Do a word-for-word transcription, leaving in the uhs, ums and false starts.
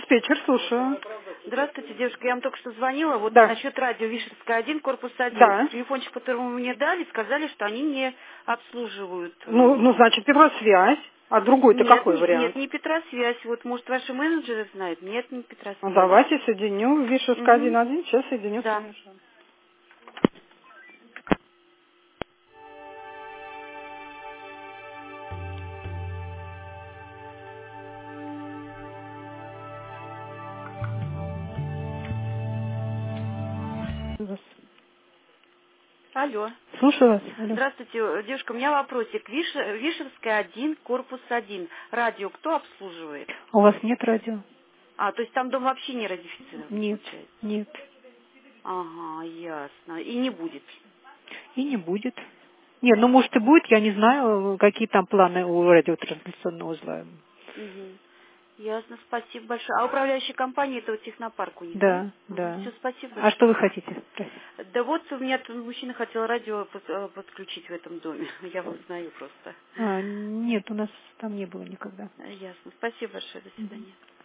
диспетчер, слушаю. Здравствуйте, девушка, я вам только что звонила, вот Да. насчет радио Вишерская один, корпус один. Да. Телефончик, который вы мне дали, сказали, что они не обслуживают. Ну, э, ну значит, Петросвязь. А другой-то Нет, какой не- вариант? нет, не Петросвязь. Вот, может, ваши менеджеры знают? Нет, не Ну, Петросвязь. давайте соединю. Вишерская Угу. один один. Сейчас соединю с Да. менеджером. Вас. Алло. Слушаю вас. Алло. Здравствуйте, э, девушка, у меня вопросик. Виш... Вишерская один, корпус один. Радио кто обслуживает? У вас нет радио? А, то есть там дом вообще не радиофицирован, Нет, получается? нет. Ага, ясно. И не будет. И не будет. Нет, ну может и будет, я не знаю, какие там планы у радиотрансляционного узла. Угу. Ясно, спасибо большое. А управляющая компания это вот технопарк у них, да? Да, да. Все, спасибо А что большое. вы хотите? Да вот у меня тут мужчина хотел радио под- э, подключить в этом доме. Я вас знаю просто. А, нет, у нас там не было никогда. Ясно. Спасибо большое. До Мгм. свидания.